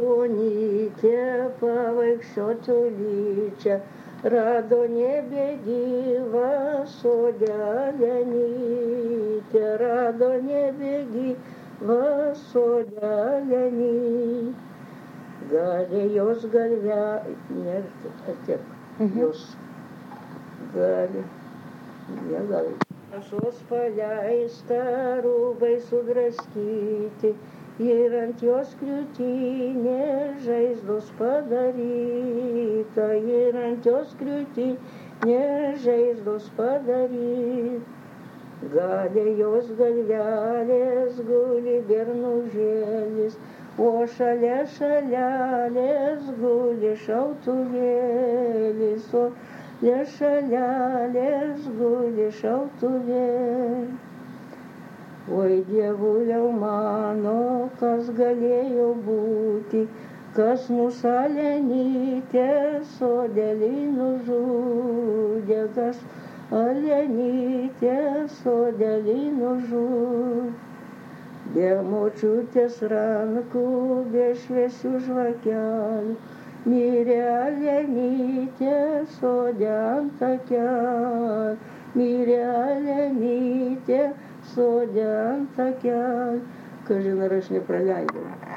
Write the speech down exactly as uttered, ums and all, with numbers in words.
Onytė pavaikščiotų lyčia, rado nebegyvą sodelę nytę, rado nebegyvą sodelę nytę. Gali jos galvelė, tiek, jos gali, negali. Ašos paleista, rūbai sudraskyti, ir ant jos krūtinė žaizdos padaryta, ir ant jos krūtinė žaizdos padaryta. Gali jos galvelės guli bernužėlis, o šalia šalelės guli šautuvėlis, o šalia šalelės guli šautuvėlis. Oi dievuliau mano, kas galėjo būti, kas mūsų alenytę sodelį nužudė, kas alenytę sodelį nužudė. Be močiutės rankų, be šviesių žvakelių, mirė alenytė sode ant takelio, mirė alenytė sode ant takelio. Kažin ar aš nepraleidau.